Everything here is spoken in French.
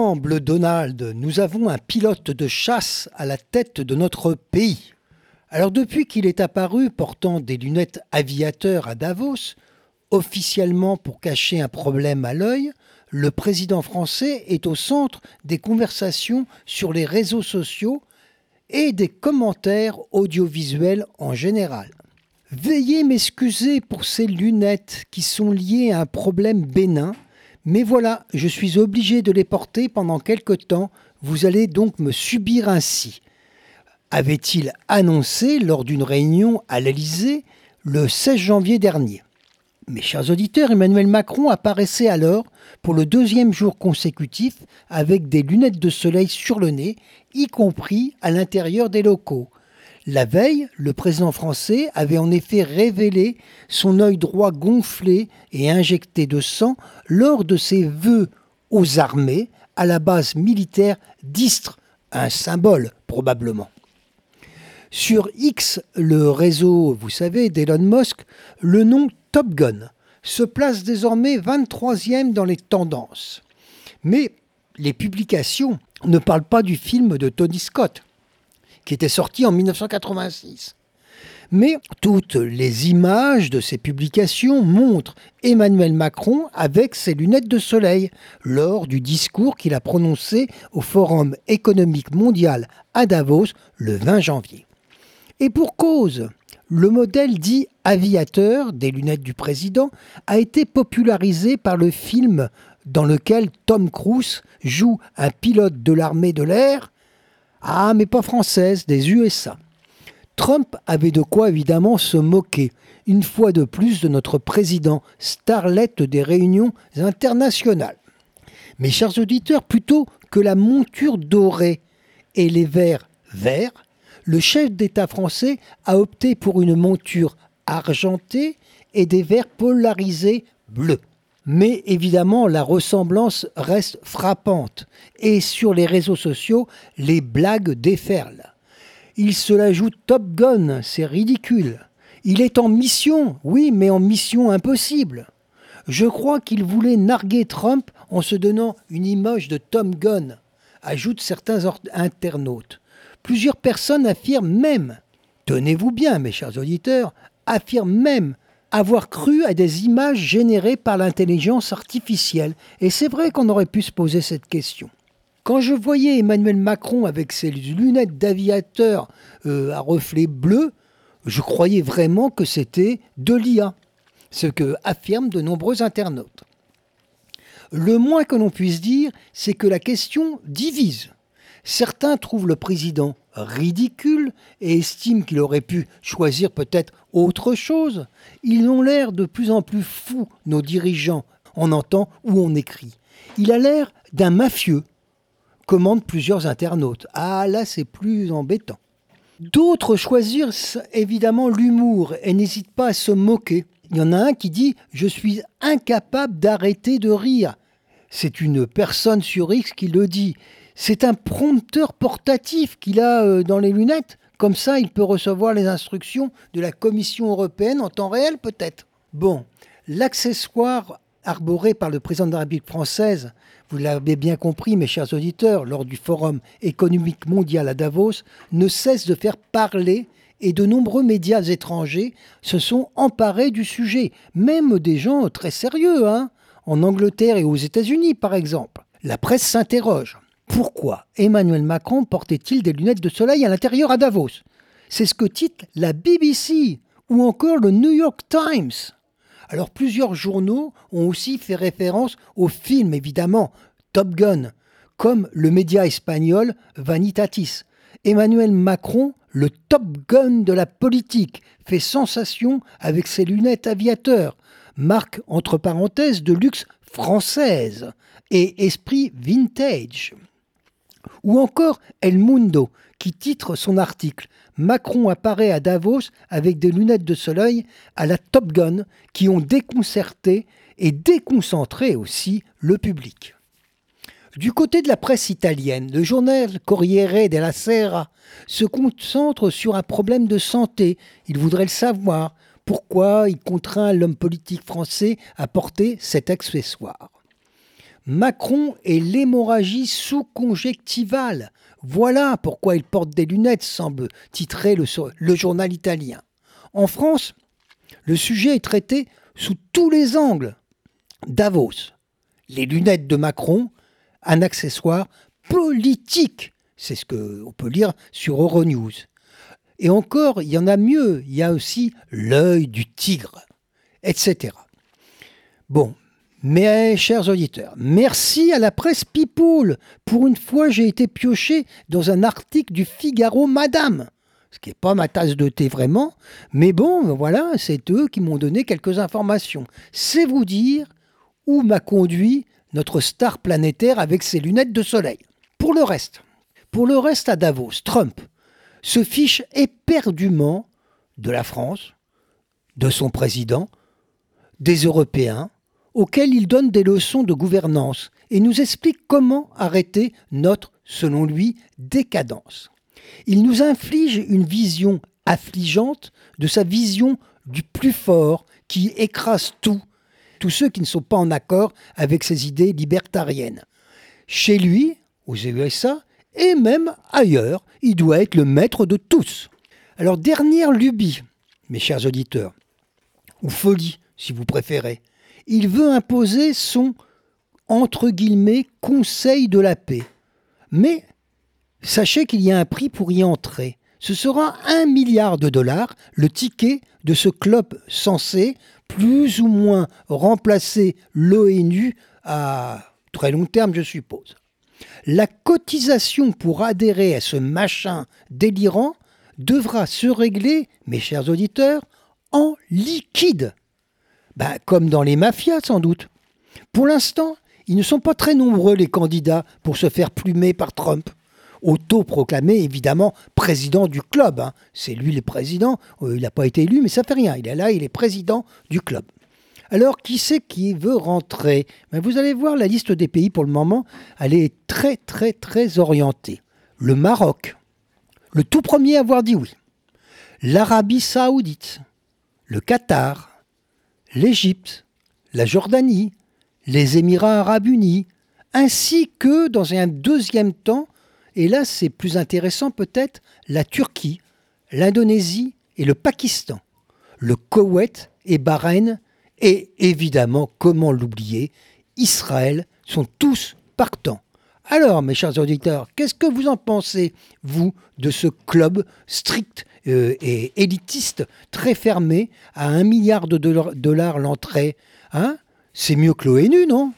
semble, Donald, nous avons un pilote de chasse à la tête de notre pays. Alors depuis qu'il est apparu portant des lunettes aviateurs à Davos, officiellement pour cacher un problème à l'œil, le président français est au centre des conversations sur les réseaux sociaux et des commentaires audiovisuels en général. Veuillez m'excuser pour ces lunettes qui sont liées à un problème bénin, mais voilà, je suis obligé de les porter pendant quelque temps, vous allez donc me subir ainsi, avait-il annoncé lors d'une réunion à l'Élysée le 16 janvier dernier. Mes chers auditeurs, Emmanuel Macron apparaissait alors pour le deuxième jour consécutif avec des lunettes de soleil sur le nez, y compris à l'intérieur des locaux. La veille, le président français avait en effet révélé son œil droit gonflé et injecté de sang lors de ses vœux aux armées à la base militaire d'Istres, un symbole probablement. Sur X, le réseau, vous savez, d'Elon Musk, le nom Top Gun se place désormais 23e dans les tendances. Mais les publications ne parlent pas du film de Tony Scott, qui était sorti en 1986. Mais toutes les images de ces publications montrent Emmanuel Macron avec ses lunettes de soleil lors du discours qu'il a prononcé au Forum économique mondial à Davos le 20 janvier. Et pour cause, le modèle dit aviateur des lunettes du président a été popularisé par le film dans lequel Tom Cruise joue un pilote de l'armée de l'air, mais pas française, des USA. Trump avait de quoi évidemment se moquer, une fois de plus, de notre président, starlet des réunions internationales. Mes chers auditeurs, plutôt que la monture dorée et les verres verts, le chef d'État français a opté pour une monture argentée et des verres polarisés bleus. Mais évidemment, la ressemblance reste frappante. Et sur les réseaux sociaux, les blagues déferlent. Il se la joue Top Gun, c'est ridicule. Il est en mission, oui, mais en mission impossible. Je crois qu'il voulait narguer Trump en se donnant une image de Tom Gun, ajoutent certains internautes. Plusieurs personnes affirment même, tenez-vous bien mes chers auditeurs, affirment même avoir cru à des images générées par l'intelligence artificielle. Et c'est vrai qu'on aurait pu se poser cette question. Quand je voyais Emmanuel Macron avec ses lunettes d'aviateur à reflets bleus, je croyais vraiment que c'était de l'IA, ce que affirment de nombreux internautes. Le moins que l'on puisse dire, c'est que la question divise. Certains trouvent le président ridicule et estiment qu'il aurait pu choisir peut-être autre chose. Ils ont l'air de plus en plus fous, nos dirigeants. On entend ou on écrit. Il a l'air d'un mafieux, commandent plusieurs internautes. Là, c'est plus embêtant. D'autres choisissent évidemment l'humour et n'hésitent pas à se moquer. Il y en a un qui dit « Je suis incapable d'arrêter de rire ». C'est une personne sur X qui le dit. C'est un prompteur portatif qu'il a dans les lunettes. Comme ça, il peut recevoir les instructions de la Commission européenne en temps réel, peut-être. Bon, l'accessoire arboré par le président de la République française, vous l'avez bien compris, mes chers auditeurs, lors du Forum économique mondial à Davos, ne cesse de faire parler et de nombreux médias étrangers se sont emparés du sujet. Même des gens très sérieux, en Angleterre et aux États-Unis, par exemple. La presse s'interroge. Pourquoi Emmanuel Macron portait-il des lunettes de soleil à l'intérieur à Davos? C'est ce que titre la BBC ou encore le New York Times. Alors plusieurs journaux ont aussi fait référence au film, évidemment, Top Gun, comme le média espagnol Vanitatis. Emmanuel Macron, le Top Gun de la politique, fait sensation avec ses lunettes aviateurs, marque entre parenthèses de luxe française et esprit vintage. Ou encore El Mundo, qui titre son article « Macron apparaît à Davos avec des lunettes de soleil à la Top Gun qui ont déconcerté et déconcentré aussi le public ». Du côté de la presse italienne, le journal Corriere della Sera se concentre sur un problème de santé. Il voudrait le savoir. Pourquoi il contraint l'homme politique français à porter cet accessoire ? Macron et l'hémorragie sous-conjectivale. Voilà pourquoi il porte des lunettes, semble titrer le journal italien. En France, le sujet est traité sous tous les angles. Davos, les lunettes de Macron, un accessoire politique. C'est ce qu'on peut lire sur Euronews. Et encore, il y en a mieux. Il y a aussi l'œil du tigre, etc. Bon, mes chers auditeurs, merci à la presse People. Pour une fois, j'ai été pioché dans un article du Figaro Madame. Ce qui n'est pas ma tasse de thé vraiment. Mais bon, voilà, c'est eux qui m'ont donné quelques informations. C'est vous dire où m'a conduit notre star planétaire avec ses lunettes de soleil. Pour le reste à Davos, Trump se fiche éperdument de la France, de son président, des Européens, auxquels il donne des leçons de gouvernance et nous explique comment arrêter notre, selon lui, décadence. Il nous inflige une vision affligeante de sa vision du plus fort qui écrase tout, tous ceux qui ne sont pas en accord avec ses idées libertariennes. Chez lui, aux USA, et même ailleurs, il doit être le maître de tous. Alors, dernière lubie, mes chers auditeurs, ou folie, si vous préférez, il veut imposer son, entre guillemets, conseil de la paix. Mais sachez qu'il y a un prix pour y entrer. Ce sera $1 milliard, le ticket de ce club censé plus ou moins remplacer l'ONU à très long terme, je suppose. La cotisation pour adhérer à ce machin délirant devra se régler, mes chers auditeurs, en liquide. Comme dans les mafias, sans doute. Pour l'instant, ils ne sont pas très nombreux, les candidats, pour se faire plumer par Trump. Autoproclamé, évidemment, président du club. C'est lui le président. Il n'a pas été élu, mais ça fait rien. Il est là, il est président du club. Alors, qui c'est qui veut rentrer ? Vous allez voir, la liste des pays, pour le moment, elle est très, très, très orientée. Le Maroc, le tout premier à avoir dit oui. L'Arabie Saoudite, le Qatar, l'Égypte, la Jordanie, les Émirats Arabes Unis, ainsi que, dans un deuxième temps, et là c'est plus intéressant peut-être, la Turquie, l'Indonésie et le Pakistan, le Koweït et Bahreïn, et évidemment, comment l'oublier, Israël, sont tous partants. Alors, mes chers auditeurs, qu'est-ce que vous en pensez, vous, de ce club strict et élitiste, très fermé, à $1 milliard l'entrée ? C'est mieux que l'ONU, non ?